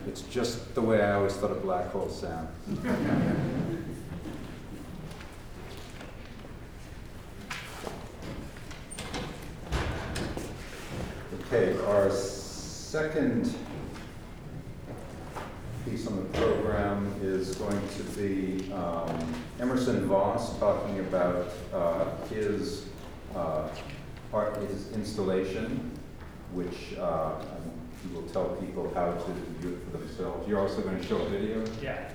It's just the way I always thought a black hole sound. Okay, our second piece on the program is going to be Emerson Voss talking about his installation, which he will tell people how to do it for themselves. You're also going to show a video? Yeah.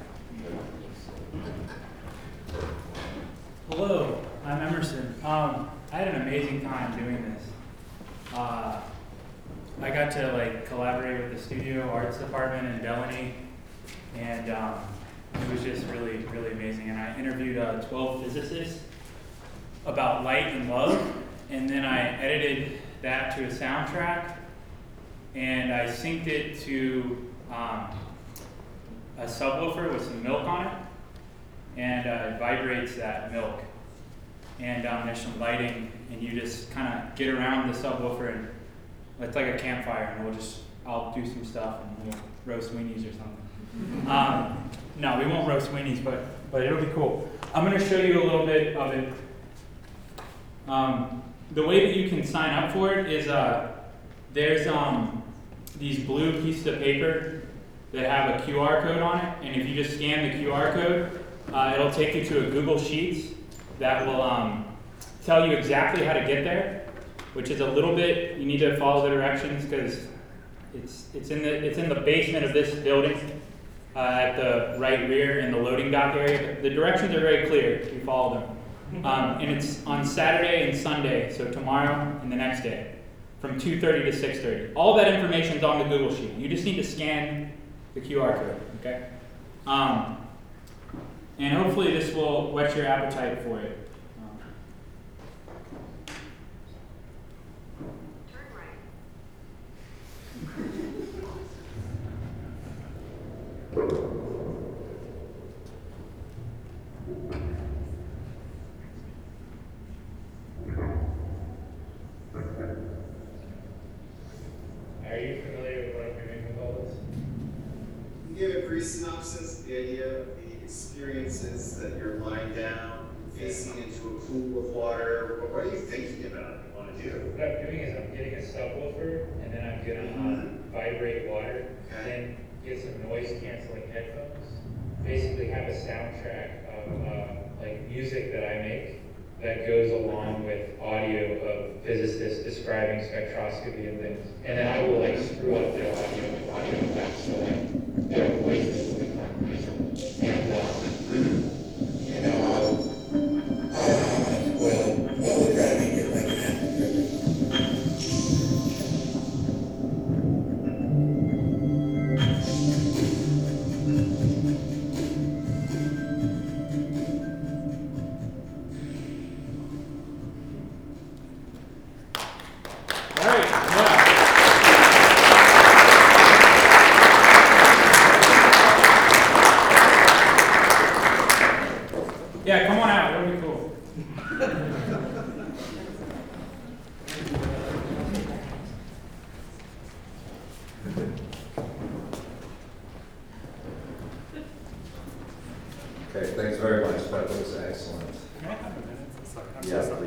Hello, I'm Emerson. I had an amazing time doing this. I got to collaborate with the studio arts department in Delany, and it was just really, really amazing. And I interviewed 12 physicists about light and love, and then I edited that to a soundtrack, and I synced it to a subwoofer with some milk on it, and it vibrates that milk. And there's some lighting, and you just kind of get around the subwoofer, and it's like a campfire, and I'll do some stuff, and we'll roast weenies or something. No, we won't roast weenies, but it'll be cool. I'm going to show you a little bit of it. The way that you can sign up for it is there's these blue pieces of paper that have a QR code on it, and if you just scan the QR code, it'll take you to a Google Sheets that will tell you exactly how to get there, which is a little bit, you need to follow the directions because it's in the basement of this building at the right rear in the loading dock area. The directions are very clear if you follow them. And it's on Saturday and Sunday, so tomorrow and the next day, from 2:30 to 6:30. All that information is on the Google Sheet. You just need to scan the QR code, okay? And hopefully this will whet your appetite for it. Are you familiar with what I'm doing with all this? Can you give a brief synopsis of the idea of the experiences that you're lying down, facing into a pool of water? What are you thinking about and want to do? What I'm doing is I'm getting a subwoofer, and then I'm gonna vibrate water, and then get some noise canceling headphones. Basically have a soundtrack of music that I make that goes along with audio of physicists describing spectroscopy and things. And then I will screw up the audio with audio effects, so their voices will become reasonable. And I'll try to make it like that. Yeah, come on out. It'll be cool. Okay, thanks very much. That was excellent. Can I have a minute? It's like, I'm Yeah. so sorry.